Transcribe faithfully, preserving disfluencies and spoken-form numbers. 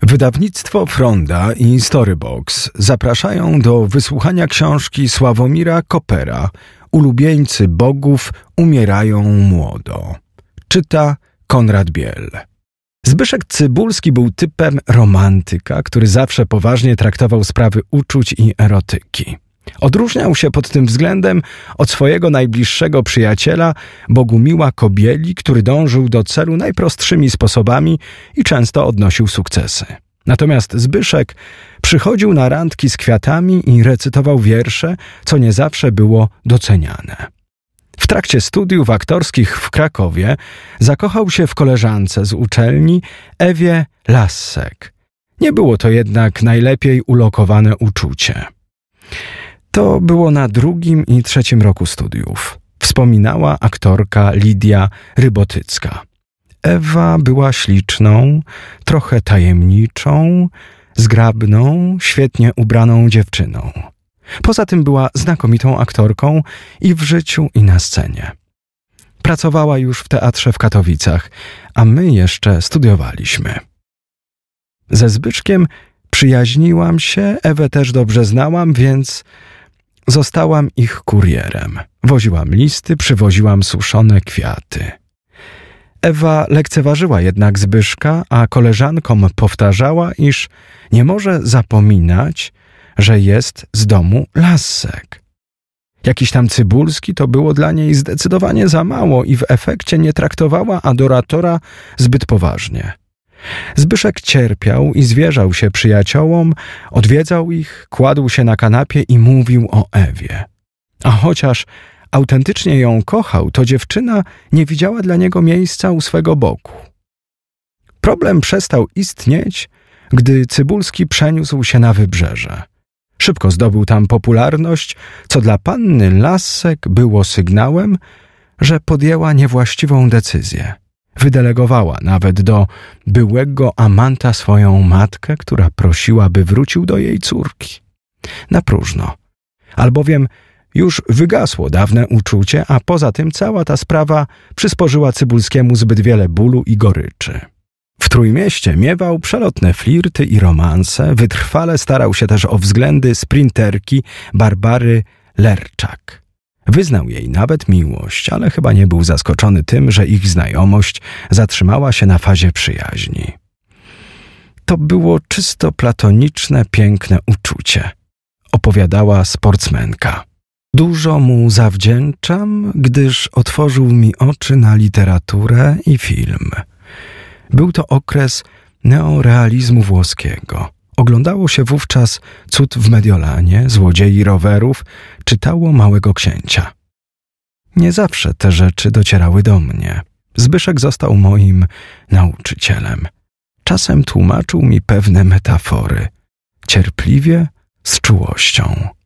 Wydawnictwo Fronda i Storybox zapraszają do wysłuchania książki Sławomira Kopera Ulubieńcy bogów umierają młodo. Czyta Konrad Biel. Zbyszek Cybulski był typem romantyka, który zawsze poważnie traktował sprawy uczuć i erotyki. Odróżniał się pod tym względem od swojego najbliższego przyjaciela, Bogumiła Kobieli, który dążył do celu najprostszymi sposobami i często odnosił sukcesy. Natomiast Zbyszek przychodził na randki z kwiatami i recytował wiersze, co nie zawsze było doceniane. W trakcie studiów aktorskich w Krakowie zakochał się w koleżance z uczelni, Ewie Lassek. Nie było to jednak najlepiej ulokowane uczucie. To było na drugim i trzecim roku studiów. Wspominała aktorka Lidia Rybotycka. Ewa była śliczną, trochę tajemniczą, zgrabną, świetnie ubraną dziewczyną. Poza tym była znakomitą aktorką i w życiu, i na scenie. Pracowała już w teatrze w Katowicach, a my jeszcze studiowaliśmy. Ze Zbyszkiem przyjaźniłam się, Ewę też dobrze znałam, więc zostałam ich kurierem. Woziłam listy, przywoziłam suszone kwiaty. Ewa lekceważyła jednak Zbyszka, a koleżankom powtarzała, iż nie może zapominać, że jest z domu Lassek. Jakiś tam Cybulski to było dla niej zdecydowanie za mało i w efekcie nie traktowała adoratora zbyt poważnie. Zbyszek cierpiał i zwierzał się przyjaciołom, odwiedzał ich, kładł się na kanapie i mówił o Ewie. A chociaż autentycznie ją kochał, to dziewczyna nie widziała dla niego miejsca u swego boku. Problem przestał istnieć, gdy Cybulski przeniósł się na Wybrzeże. Szybko zdobył tam popularność, co dla panny Lassek było sygnałem, że podjęła niewłaściwą decyzję. Wydelegowała nawet do byłego amanta swoją matkę, która prosiła, by wrócił do jej córki. Na próżno. Albowiem już wygasło dawne uczucie, a poza tym cała ta sprawa przysporzyła Cybulskiemu zbyt wiele bólu i goryczy. W Trójmieście miewał przelotne flirty i romanse, wytrwale starał się też o względy sprinterki Barbary Lerczak. Wyznał jej nawet miłość, ale chyba nie był zaskoczony tym, że ich znajomość zatrzymała się na fazie przyjaźni. To było czysto platoniczne, piękne uczucie, opowiadała sportsmenka. Dużo mu zawdzięczam, gdyż otworzył mi oczy na literaturę i film. Był to okres neorealizmu włoskiego. Oglądało się wówczas Cud w Mediolanie, Złodziei rowerów, czytało Małego Księcia. Nie zawsze te rzeczy docierały do mnie. Zbyszek został moim nauczycielem. Czasem tłumaczył mi pewne metafory. Cierpliwie, z czułością.